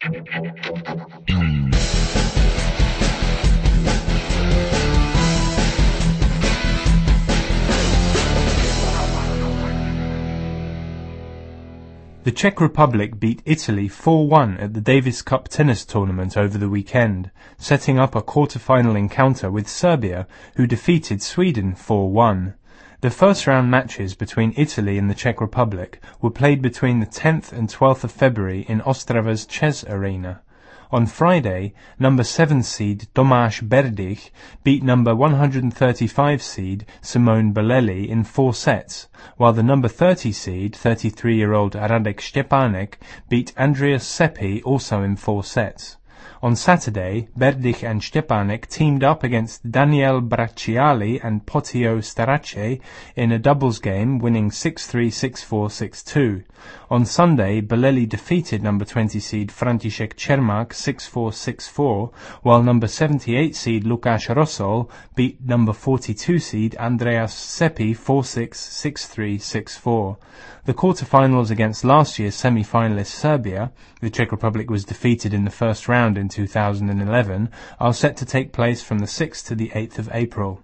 The Czech Republic beat Italy 4-1 at the Davis Cup tennis tournament over the weekend, setting up a quarter-final encounter with Serbia, who defeated Sweden 4-1. The first-round matches between Italy and the Czech Republic were played between the 10th and 12th of February in Ostrava's Ches Arena. On Friday, number 7 seed Tomáš Berdych beat number 135 seed Simone Bolelli in 4 sets, while the number 30 seed, 33-year-old Radek Štěpánek, beat Andreas Seppi also in 4 sets. On Saturday, Berdych and Štěpánek teamed up against Daniel Bracciali and Potio Starace in a doubles game, winning 6-3, 6-4, 6-2. On Sunday, Bolelli defeated number 20 seed František Čermák 6-4, 6-4, while number 78 seed Lukáš Rosol beat number 42 seed Andreas Seppi 4-6, 6-3, 6-4. The quarter-finals against last year's semi-finalist Serbia, the Czech Republic was defeated in the first round in 2011, are set to take place from the 6th to the 8th of April.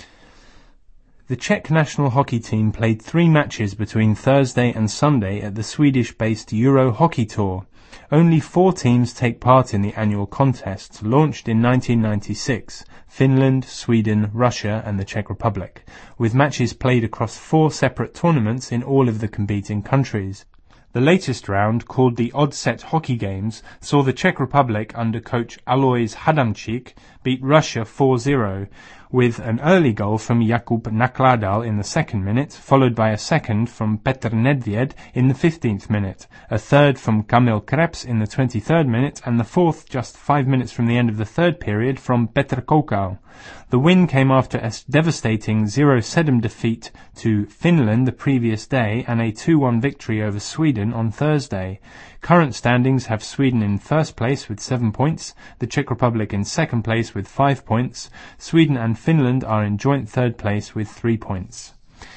The Czech national hockey team played 3 matches between Thursday and Sunday at the Swedish-based Euro Hockey Tour. Only 4 teams take part in the annual contest, launched in 1996, Finland, Sweden, Russia and the Czech Republic, with matches played across 4 separate tournaments in all of the competing countries. The latest round, called the Odd Set Hockey Games, saw the Czech Republic under coach Alois Hadamčík beat Russia 4-0, with an early goal from Jakub Nakladal in the 2nd minute, followed by a second from Petr Nedvěd in the 15th minute, a third from Kamil Krebs in the 23rd minute, and the 4th just 5 minutes from the end of the 3rd period from Petr Koukal. The win came after a devastating 0-7 defeat to Finland the previous day and a 2-1 victory over Sweden on Thursday. Current standings have Sweden in first place with 7 points, the Czech Republic in second place with 5 points, Sweden and Finland are in joint third place with 3 points.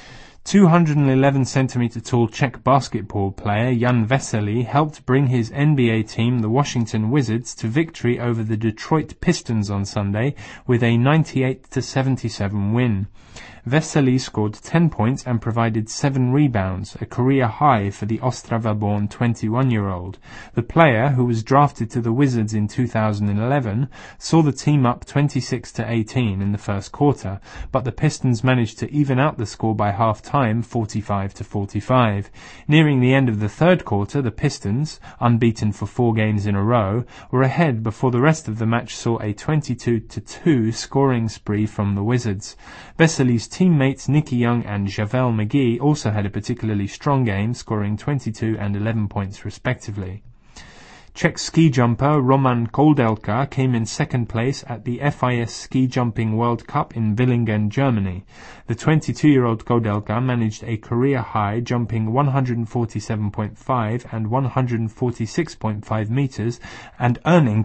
211cm tall Czech basketball player Jan Veselý helped bring his NBA team, the Washington Wizards, to victory over the Detroit Pistons on Sunday with a 98-77 win. Veselý scored 10 points and provided 7 rebounds, a career high for the Ostrava-born 21-year-old. The player, who was drafted to the Wizards in 2011, saw the team up 26-18 in the first quarter, but the Pistons managed to even out the score by half-time, 45-45. Nearing the end of the third quarter, the Pistons, unbeaten for 4 games in a row, were ahead before the rest of the match saw a 22-2 scoring spree from the Wizards. Veselý's teammates Nicky Young and JaVale McGee also had a particularly strong game, scoring 22 and 11 points respectively. Czech ski jumper Roman Koudelka came in second place at the FIS Ski Jumping World Cup in Villingen, Germany. The 22-year-old Koudelka managed a career high, jumping 147.5 and 146.5 meters and earning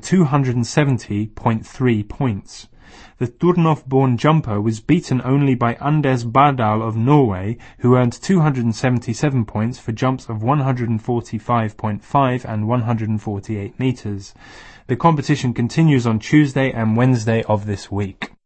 270.3 points. The Turnov-born jumper was beaten only by Anders Bardal of Norway, who earned 277 points for jumps of 145.5 and 148 meters. The competition continues on Tuesday and Wednesday of this week.